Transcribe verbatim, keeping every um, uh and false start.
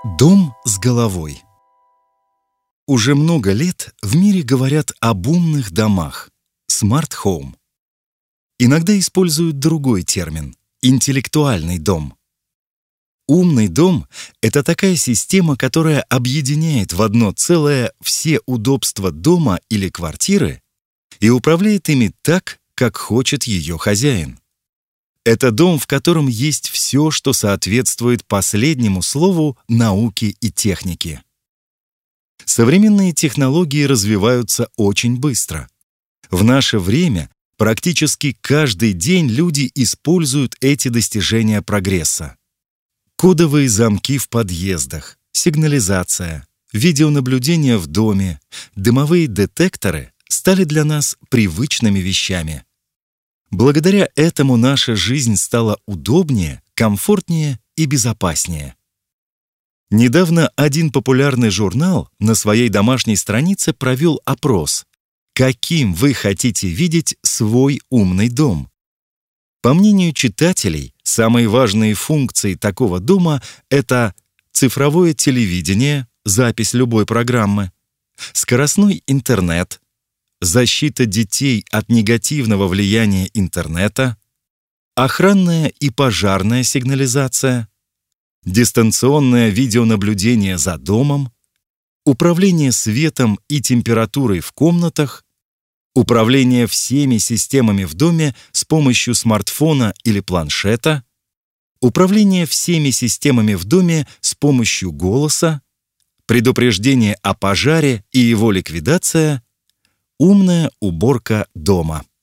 Дом с головой. Уже много лет в мире говорят об умных домах – Smart Home. Иногда используют другой термин – интеллектуальный дом. Умный дом – это такая система, которая объединяет в одно целое все удобства дома или квартиры и управляет ими так, как хочет ее хозяин. Это дом, в котором есть все, что соответствует последнему слову науки и техники. Современные технологии развиваются очень быстро. В наше время практически каждый день люди используют эти достижения прогресса. Кодовые замки в подъездах, сигнализация, видеонаблюдение в доме, дымовые детекторы стали для нас привычными вещами. Благодаря этому наша жизнь стала удобнее, комфортнее и безопаснее. Недавно один популярный журнал на своей домашней странице провел опрос, каким вы хотите видеть свой умный дом. По мнению читателей, самые важные функции такого дома — это цифровое телевидение, запись любой программы, скоростной интернет, защита детей от негативного влияния интернета, охранная и пожарная сигнализация, дистанционное видеонаблюдение за домом, управление светом и температурой в комнатах, управление всеми системами в доме с помощью смартфона или планшета, управление всеми системами в доме с помощью голоса, предупреждение о пожаре и его ликвидация, умная уборка дома.